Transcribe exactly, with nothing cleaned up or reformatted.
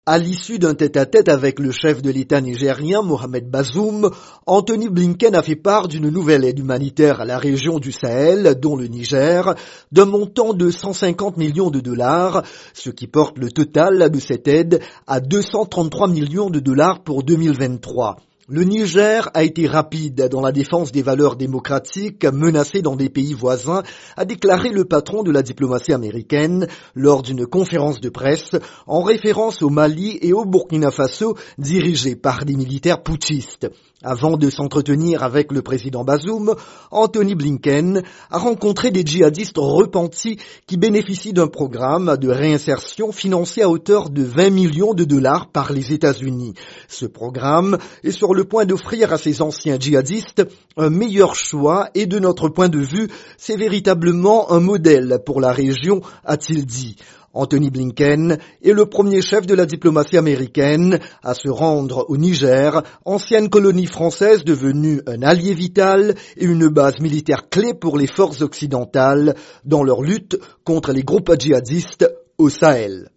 À l'issue d'un tête-à-tête avec le chef de l'État nigérien, Mohamed Bazoum, Anthony Blinken a fait part d'une nouvelle aide humanitaire à la région du Sahel, dont le Niger, d'un montant de cent cinquante millions de dollars, ce qui porte le total de cette aide à deux cent trente-trois millions de dollars pour deux mille vingt-trois. Le Niger a été rapide dans la défense des valeurs démocratiques menacées dans des pays voisins, a déclaré le patron de la diplomatie américaine lors d'une conférence de presse en référence au Mali et au Burkina Faso dirigés par des militaires putschistes. Avant de s'entretenir avec le président Bazoum, Anthony Blinken a rencontré des djihadistes repentis qui bénéficient d'un programme de réinsertion financé à hauteur de vingt millions de dollars par les États-Unis. Ce programme est sur le point d'offrir à ces anciens djihadistes un meilleur choix et de notre point de vue, c'est véritablement un modèle pour la région, a-t-il dit. Anthony Blinken est le premier chef de la diplomatie américaine à se rendre au Niger, ancienne colonie française devenue un allié vital et une base militaire clé pour les forces occidentales dans leur lutte contre les groupes djihadistes au Sahel.